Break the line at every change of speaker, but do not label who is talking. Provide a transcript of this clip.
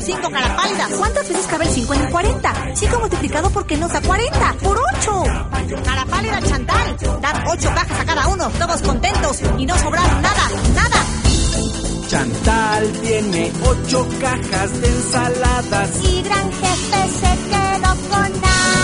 5 cara pálida.
¿Cuántas veces cabe el 5 en el 40? 5 multiplicado por qué nos da 40. ¡Por 8!
Cara pálida, Chantal. Dan 8 cajas a cada uno, todos contentos y no sobraron nada, nada.
Chantal tiene 8 cajas de ensaladas
y Gran Jefe se quedó con nada.